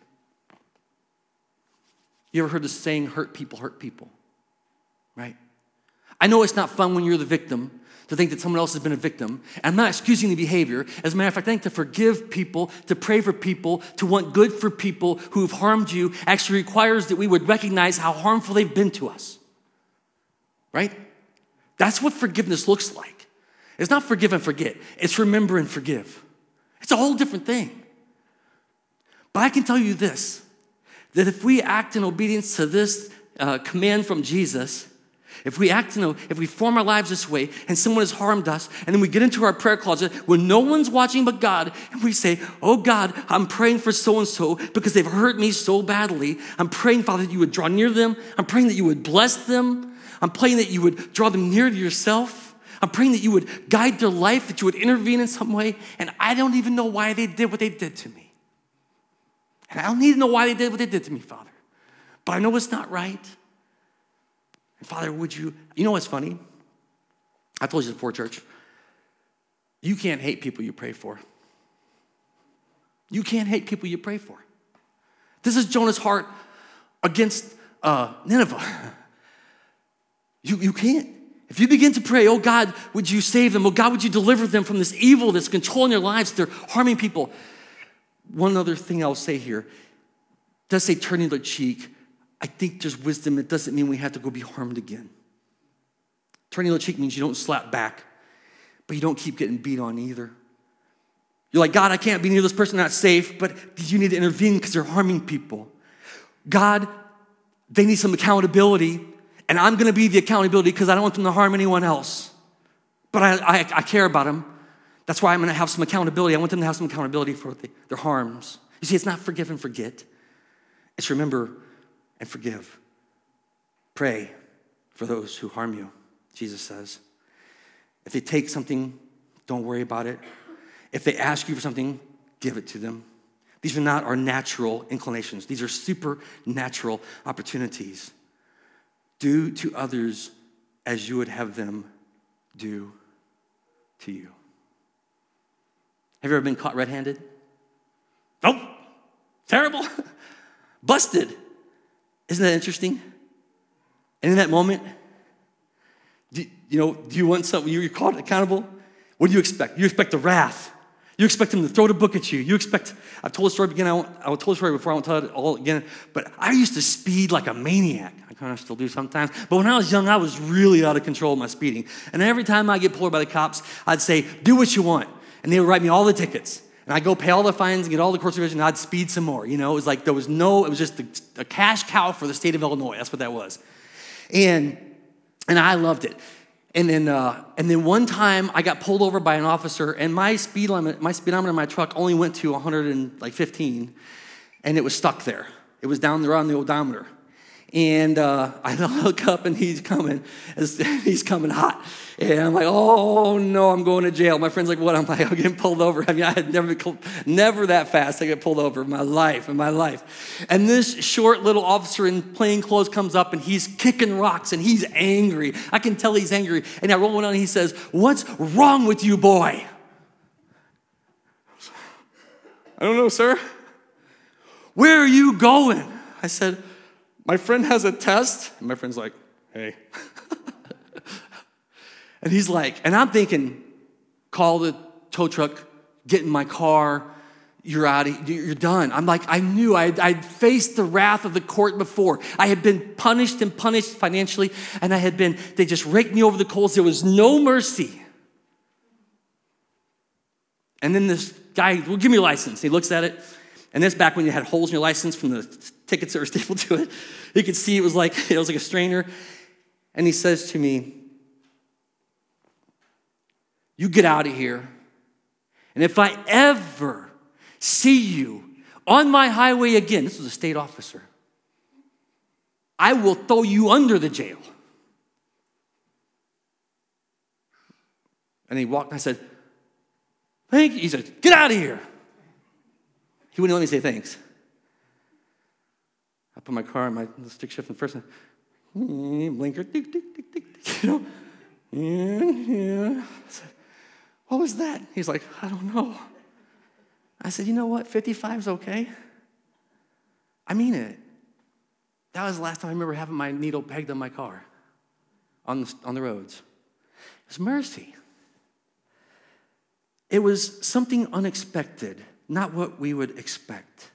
You ever heard the saying, hurt people hurt people, right? I know it's not fun when you're the victim to think that someone else has been a victim. And I'm not excusing the behavior. As a matter of fact, I think to forgive people, to pray for people, to want good for people who've harmed you actually requires that we would recognize how harmful they've been to us, right? That's what forgiveness looks like. It's not forgive and forget. It's remember and forgive. It's a whole different thing. But I can tell you this, that if we act in obedience to this uh, command from Jesus, if we act, you know, if we form our lives this way and someone has harmed us and then we get into our prayer closet when no one's watching but God and we say, oh God, I'm praying for so-and-so because they've hurt me so badly. I'm praying, Father, that you would draw near them. I'm praying that you would bless them. I'm praying that you would draw them near to yourself. I'm praying that you would guide their life, that you would intervene in some way. And I don't even know why they did what they did to me. And I don't need to know why they did what they did to me, Father. But I know it's not right. And Father, would you, you know what's funny? I told you this before, church. You can't hate people you pray for. You can't hate people you pray for. This is Jonah's heart against uh, Nineveh. You, you can't. If you begin to pray, oh God, would you save them? Oh God, would you deliver them from this evil that's controlling their lives? They're harming people. One other thing I'll say here. It does say turning the cheek. I think there's wisdom. It doesn't mean we have to go be harmed again. Turning the cheek means you don't slap back, but you don't keep getting beat on either. You're like, God, I can't be near this person, not safe, but you need to intervene because they're harming people. God, they need some accountability, and I'm going to be the accountability because I don't want them to harm anyone else. But I, I, I care about them. That's why I'm going to have some accountability. I want them to have some accountability for the, their harms. You see, it's not forgive and forget. It's remember and forgive. Pray for those who harm you, Jesus says. If they take something, don't worry about it. If they ask you for something, give it to them. These are not our natural inclinations. These are supernatural opportunities. Do to others as you would have them do to you. Have you ever been caught red-handed? Nope. Terrible. Busted. Isn't that interesting? And in that moment, do, you know, do you want something? You're caught accountable. What do you expect? You expect the wrath. You expect them to throw the book at you. You expect, I've told the story again. I won't, I will tell the story before. I won't tell it all again. But I used to speed like a maniac. I kind of still do sometimes. But when I was young, I was really out of control of my speeding. And every time I get pulled by the cops, I'd say, do what you want. And they would write me all the tickets. And I'd go pay all the fines and get all the court supervision, and I'd speed some more. You know, it was like there was no, it was just a, a cash cow for the state of Illinois. That's what that was. And And I loved it. And then, uh, and then one time I got pulled over by an officer, and my speed limit, my speedometer in my truck only went to one hundred fifteen, and it was stuck there. It was down there on the odometer. And uh, I look up, and he's coming. He's coming hot. And I'm like, oh, no, I'm going to jail. My friend's like, what? I'm like, I'm getting pulled over. I mean, I had never been, never that fast I get pulled over in my life, in my life. And this short little officer in plain clothes comes up, and he's kicking rocks, and he's angry. I can tell he's angry. And I roll one on, and he says, what's wrong with you, boy? I don't know, sir. Where are you going? I said, my friend has a test. And my friend's like, hey. And he's like, and I'm thinking, call the tow truck, get in my car, you're out of, you're done. I'm like, I knew I'd, I'd faced the wrath of the court before. I had been punished and punished financially, and I had been, they just raked me over the coals. There was no mercy. And then this guy, well, give me your license. He looks at it, and this back when you had holes in your license from the tickets that were stapled to it. You could see it was like, it was like a strainer. And he says to me, you get out of here. And if I ever see you on my highway again, this was a state officer, I will throw you under the jail. And he walked, and I said, thank you. He said, get out of here. He wouldn't let me say thanks. I put my car in my stick shift in first, and blinker, tick, tick, tick, tick, tick, you know. Yeah, yeah. I said, what was that? He's like, I don't know. I said, you know what? fifty-five is okay. I mean it. That was the last time I remember having my needle pegged on my car, on the, on the roads. It was mercy. It was something unexpected, not what we would expect.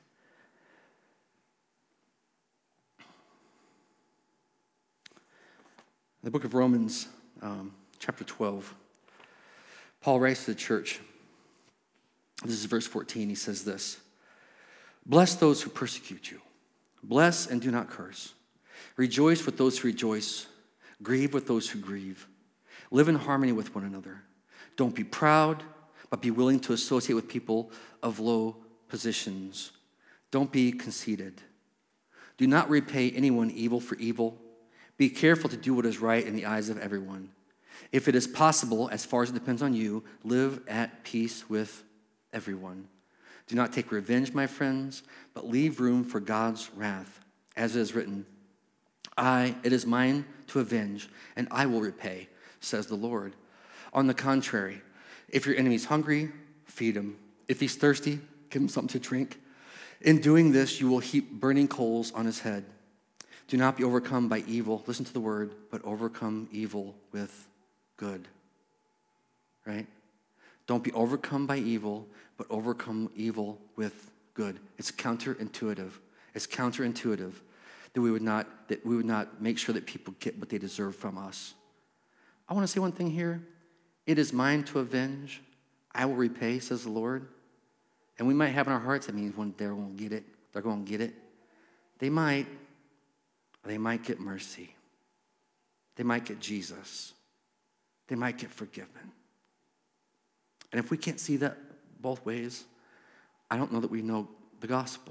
In the book of Romans, um, chapter twelve, Paul writes to the church. This is verse fourteen. He says this, bless those who persecute you. Bless and do not curse. Rejoice with those who rejoice. Grieve with those who grieve. Live in harmony with one another. Don't be proud, but be willing to associate with people of low positions. Don't be conceited. Do not repay anyone evil for evil. Be careful to do what is right in the eyes of everyone. If it is possible, as far as it depends on you, live at peace with everyone. Do not take revenge, my friends, but leave room for God's wrath. As it is written, I, it is mine to avenge, and I will repay, says the Lord. On the contrary, if your enemy is hungry, feed him. If he's thirsty, give him something to drink. In doing this, you will heap burning coals on his head. Do not be overcome by evil. Listen to the word, but overcome evil with good. Right? Don't be overcome by evil, but overcome evil with good. It's counterintuitive. It's counterintuitive that we would not that we would not make sure that people get what they deserve from us. I want to say one thing here. It is mine to avenge. I will repay, says the Lord. And we might have in our hearts, that means when they're going to get it, they're going to get it. They might. They might get mercy. They might get Jesus. They might get forgiven. And if we can't see that both ways, I don't know that we know the gospel.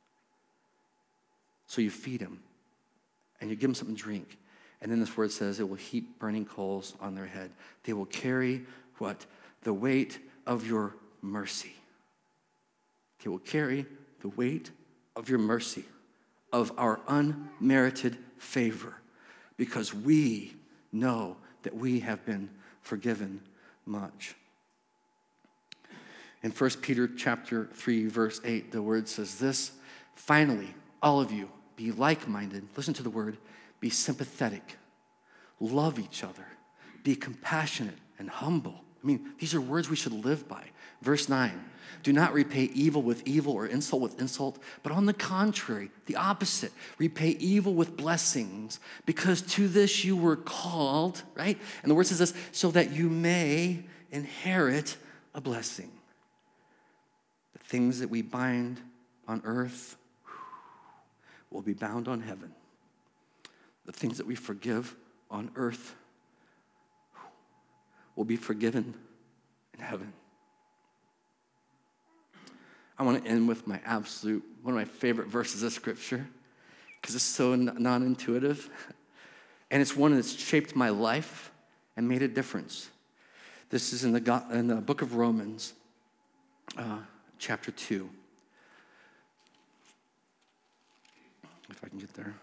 So you feed them, and you give them something to drink. And then this word says, it will heap burning coals on their head. They will carry what? The weight of your mercy. They will carry the weight of your mercy, of our unmerited favor, because we know that we have been forgiven much. In First Peter chapter three, verse eight, the word says this, finally, all of you, be like-minded. Listen to the word, be sympathetic. Love each other. Be compassionate and humble. I mean, these are words we should live by. Verse nine, do not repay evil with evil or insult with insult, but on the contrary, the opposite. Repay evil with blessings, because to this you were called, right? And the word says this, so that you may inherit a blessing. The things that we bind on earth will be bound on heaven. The things that we forgive on earth will be forgiven in heaven. I want to end with my absolute, one of my favorite verses of Scripture, because it's so non-intuitive, and it's one that's shaped my life and made a difference. This is in the, God, in the book of Romans, uh, chapter two. If I can get there.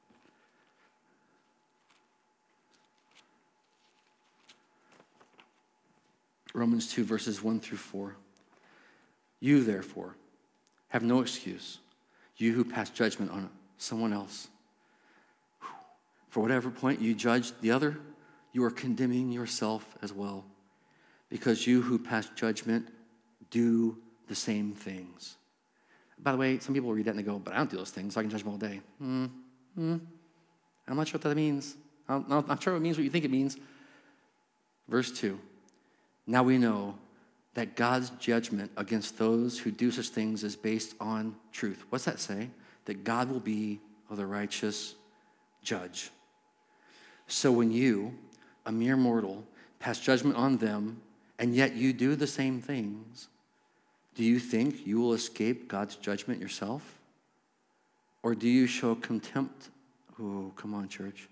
Romans two, verses one through four. You, therefore, have no excuse, you who pass judgment on someone else. For whatever point you judge the other, you are condemning yourself as well, because you who pass judgment do the same things. By the way, some people read that and they go, but I don't do those things, so I can judge them all day. Hmm. Hmm. I'm not sure what that means. I'm not sure what it means what you think it means. Verse two. Now we know that God's judgment against those who do such things is based on truth. What's that say? That God will be the righteous judge. So when you, a mere mortal, pass judgment on them, and yet you do the same things, do you think you will escape God's judgment yourself? Or do you show contempt? Oh, come on, church.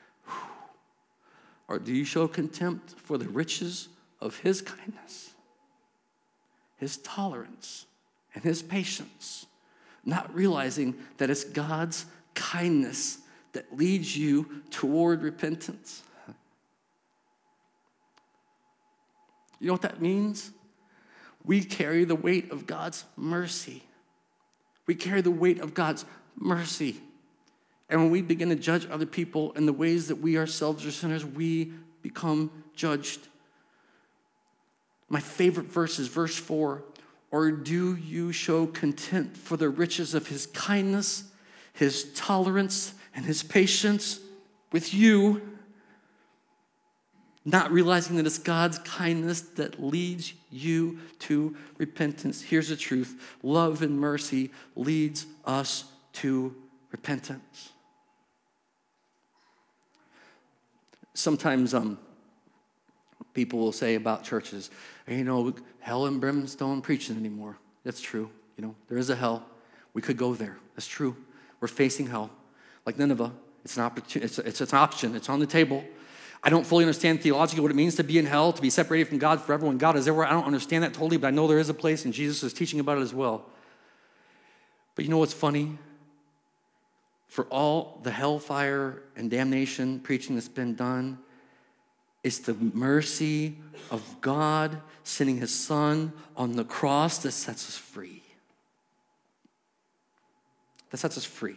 Or do you show contempt for the riches of his kindness, his tolerance, and his patience, not realizing that it's God's kindness that leads you toward repentance? You know what that means? We carry the weight of God's mercy. We carry the weight of God's mercy. And when we begin to judge other people in the ways that we ourselves are sinners, we become judged. My favorite verse is verse four. Or do you show contempt for the riches of his kindness, his tolerance, and his patience with you, not realizing that it's God's kindness that leads you to repentance? Here's the truth. Love and mercy leads us to repentance. Sometimes um, people will say about churches, you know, hell and brimstone preaching anymore. That's true. You know, there is a hell. We could go there. That's true. We're facing hell. Like Nineveh, it's an opportunity. It's, it's, it's an option. It's on the table. I don't fully understand theologically what it means to be in hell, to be separated from God forever when God is everywhere. I don't understand that totally, but I know there is a place, and Jesus is teaching about it as well. But you know what's funny? For all the hellfire and damnation preaching that's been done, it's the mercy of God sending his son on the cross that sets us free. That sets us free.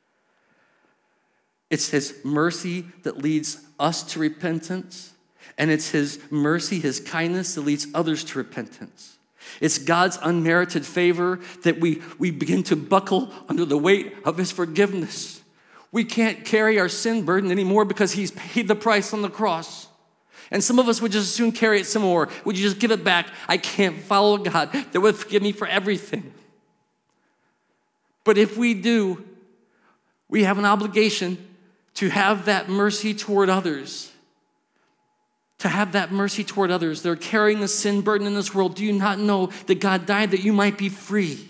It's his mercy that leads us to repentance, and it's his mercy, his kindness that leads others to repentance. It's God's unmerited favor that we, we begin to buckle under the weight of his forgiveness. We can't carry our sin burden anymore because he's paid the price on the cross. And some of us would just as soon carry it some more. Would you just give it back? I can't follow God that would forgive me for everything. But if we do, we have an obligation to have that mercy toward others. To have that mercy toward others. They're carrying the sin burden in this world. Do you not know that God died that you might be free?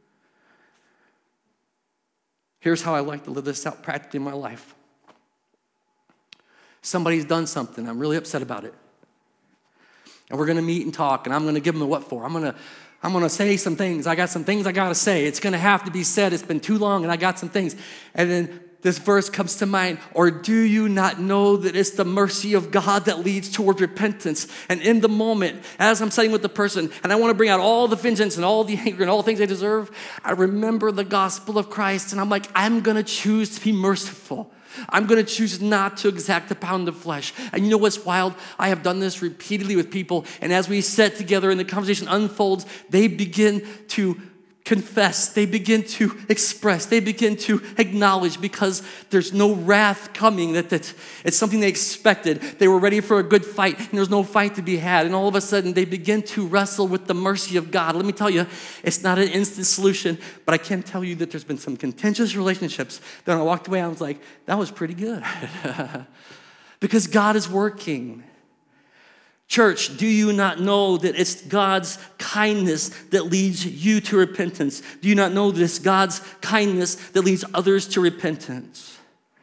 Here's how I like to live this out practically in my life. Somebody's done something. I'm really upset about it. And we're going to meet and talk, and I'm going to give them a what for. I'm going to I'm going to say some things. I got some things I got to say. It's going to have to be said. It's been too long, and I got some things. And then this verse comes to mind. Or do you not know that it's the mercy of God that leads toward repentance? And in the moment, as I'm sitting with the person, and I want to bring out all the vengeance and all the anger and all the things they deserve, I remember the gospel of Christ, and I'm like, I'm going to choose to be merciful. I'm going to choose not to exact a pound of flesh. And you know what's wild? I have done this repeatedly with people, and as we sit together and the conversation unfolds, they begin to confess, they begin to express, they begin to acknowledge, because there's no wrath coming, that, that it's something they expected. They were ready for a good fight, and there's no fight to be had. And all of a sudden, they begin to wrestle with the mercy of God. Let me tell you, it's not an instant solution, but I can tell you that there's been some contentious relationships that when I walked away, I was like, that was pretty good. because God is working. Church, do you not know that it's God's kindness that leads you to repentance? Do you not know that it's God's kindness that leads others to repentance?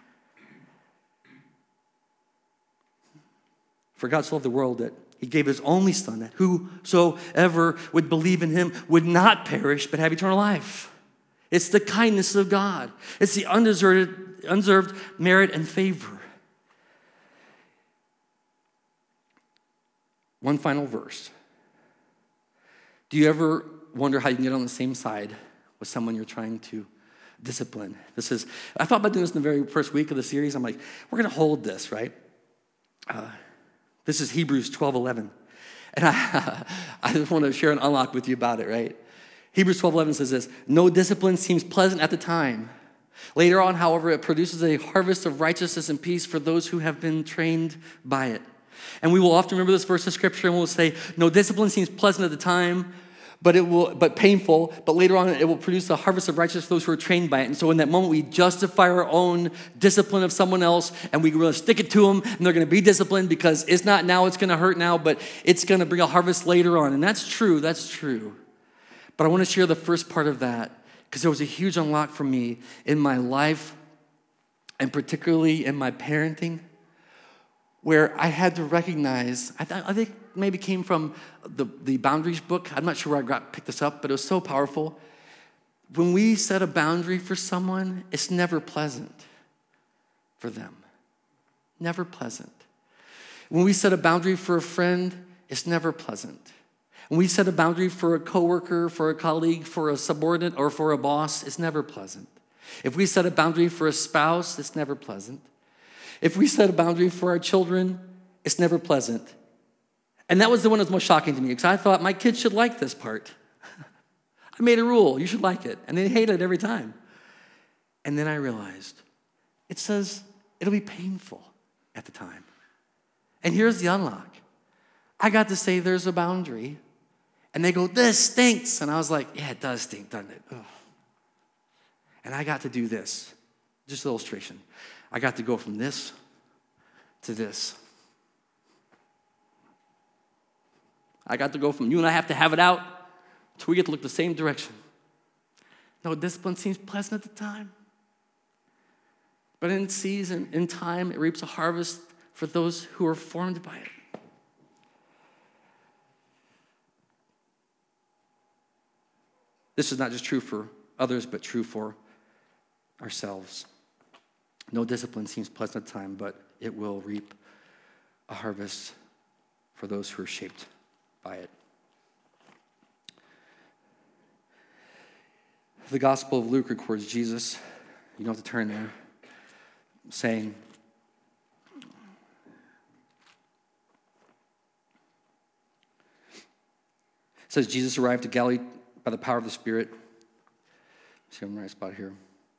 For God so loved the world that he gave his only son, that whosoever would believe in him would not perish but have eternal life. It's the kindness of God. It's the undeserved, undeserved merit and favor. One final verse. Do you ever wonder how you can get on the same side with someone you're trying to discipline? This is, I thought about doing this in the very first week of the series. I'm like, we're going to hold this, right? Uh, this is Hebrews twelve eleven. And I, I just want to share an unlock with you about it, right? Hebrews twelve eleven says this: no discipline seems pleasant at the time. Later on, however, it produces a harvest of righteousness and peace for those who have been trained by it. And we will often remember this verse of scripture and we'll say, no discipline seems pleasant at the time, but it will, but painful, but later on it will produce a harvest of righteousness for those who are trained by it. And so in that moment, we justify our own discipline of someone else and we really stick it to them and they're going to be disciplined because it's not now, it's going to hurt now, but it's going to bring a harvest later on. And that's true, that's true. But I want to share the first part of that because there was a huge unlock for me in my life and particularly in my parenting, where I had to recognize, I, th- I think maybe came from the, the Boundaries book. I'm not sure where I got picked this up, but it was so powerful. When we set a boundary for someone, it's never pleasant for them. Never pleasant. When we set a boundary for a friend, it's never pleasant. When we set a boundary for a coworker, for a colleague, for a subordinate, or for a boss, it's never pleasant. If we set a boundary for a spouse, it's never pleasant. If we set a boundary for our children, it's never pleasant. And that was the one that was most shocking to me because I thought my kids should like this part. I made a rule, you should like it. And they hate it every time. And then I realized it says it'll be painful at the time. And here's the unlock. I got to say there's a boundary. And they go, this stinks. And I was like, yeah, it does stink, doesn't it? Ugh. And I got to do this. Just an illustration. I got to go from this to this. I got to go from you and I have to have it out to we get to look the same direction. No, discipline seems pleasant at the time. But in season, in time, it reaps a harvest for those who are formed by it. This is not just true for others, but true for ourselves. No discipline seems pleasant at the time, but it will reap a harvest for those who are shaped by it. The Gospel of Luke records Jesus, you don't have to turn there, saying, it says Jesus arrived at Galilee by the power of the Spirit. Let's see, I'm in the right spot here.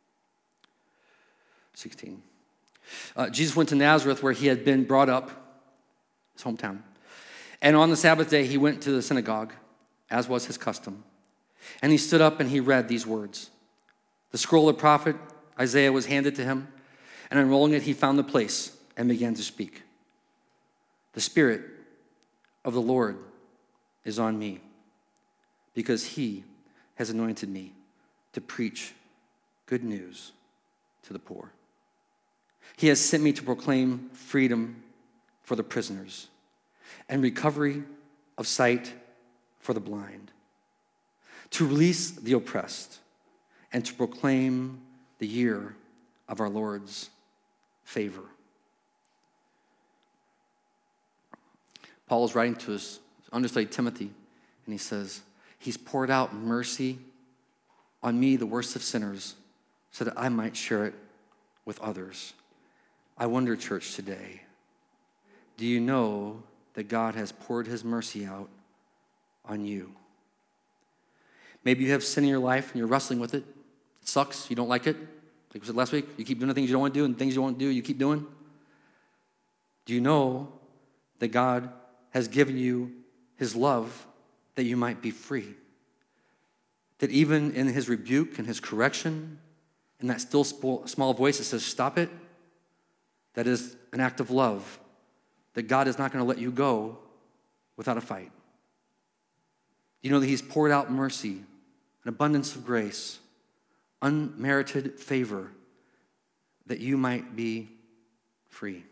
sixteen. Uh, Jesus went to Nazareth where he had been brought up, his hometown. And on the Sabbath day, he went to the synagogue, as was his custom. And he stood up and he read these words. The scroll of prophet Isaiah was handed to him, and unrolling it, he found the place and began to speak. The Spirit of the Lord is on me, because he has anointed me to preach good news to the poor. He has sent me to proclaim freedom for the prisoners and recovery of sight for the blind, to release the oppressed, and to proclaim the year of our Lord's favor. Paul is writing to his understudy Timothy, and he says, he's poured out mercy on me, the worst of sinners, so that I might share it with others. I wonder, church, today, do you know that God has poured his mercy out on you? Maybe you have sin in your life and you're wrestling with it. It sucks. You don't like it. Like we said last week, you keep doing the things you don't want to do and things you won't do, you keep doing. Do you know that God has given you his love that you might be free? That even in his rebuke and his correction, in that still small voice that says, stop it, That is an act of love, that God is not going to let you go without a fight. You know that he's poured out mercy, an abundance of grace, unmerited favor, that you might be free.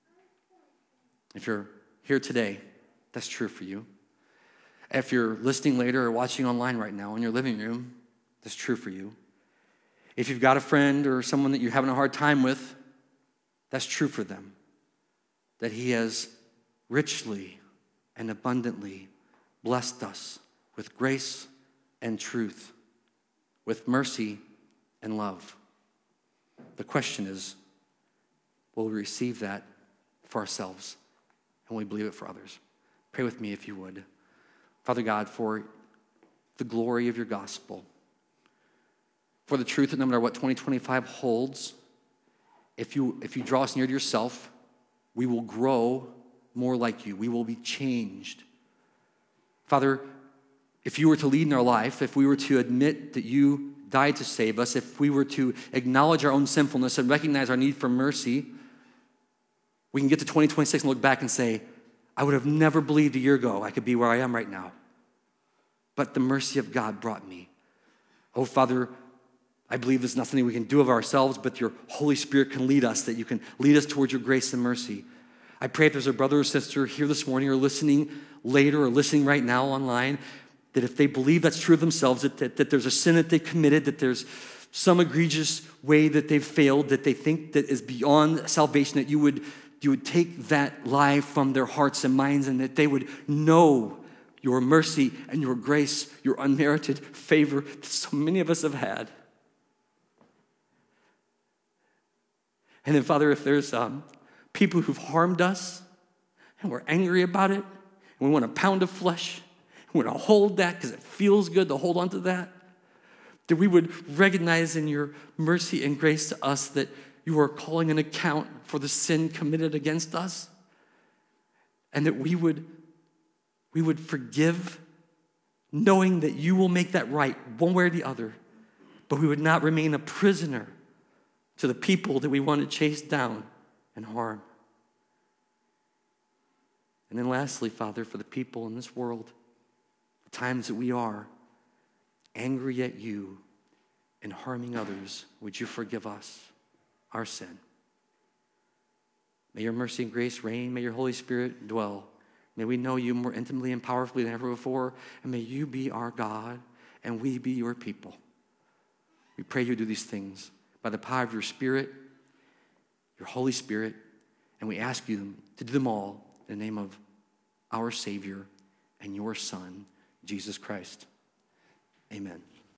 If you're here today, that's true for you. If you're listening later or watching online right now in your living room, that's true for you. If you've got a friend or someone that you're having a hard time with, that's true for them. That he has richly and abundantly blessed us with grace and truth, with mercy and love. The question is, will we receive that for ourselves and will we believe it for others? Pray with me if you would. Father God, for the glory of your gospel, for the truth that no matter what twenty twenty-five holds, if you, if you draw us near to yourself, we will grow more like you. We will be changed. Father, if you were to lead in our life, if we were to admit that you died to save us, if we were to acknowledge our own sinfulness and recognize our need for mercy, we can get to twenty twenty-six and look back and say, I would have never believed a year ago I could be where I am right now. But the mercy of God brought me. Oh, Father, I believe there's nothing we can do of ourselves, but your Holy Spirit can lead us, that you can lead us towards your grace and mercy. I pray if there's a brother or sister here this morning or listening later or listening right now online, that if they believe that's true of themselves, that, that, that there's a sin that they committed, that there's some egregious way that they've failed, that they think that is beyond salvation, that you would, you would take that lie from their hearts and minds and that they would know your mercy and your grace, your unmerited favor that so many of us have had. And then, Father, if there's um, people who've harmed us and we're angry about it, and we want a pound of flesh, and we want to hold that because it feels good to hold on to that, that we would recognize in your mercy and grace to us that you are calling an account for the sin committed against us, and that we would, we would forgive, knowing that you will make that right one way or the other, but we would not remain a prisoner to the people that we want to chase down and harm. And then lastly, Father, for the people in this world, the times that we are angry at you and harming others, would you forgive us our sin? May your mercy and grace reign. May your Holy Spirit dwell. May we know you more intimately and powerfully than ever before. And may you be our God and we be your people. We pray you do these things by the power of your Spirit, your Holy Spirit, and we ask you to do them all in the name of our Savior and your Son, Jesus Christ. Amen.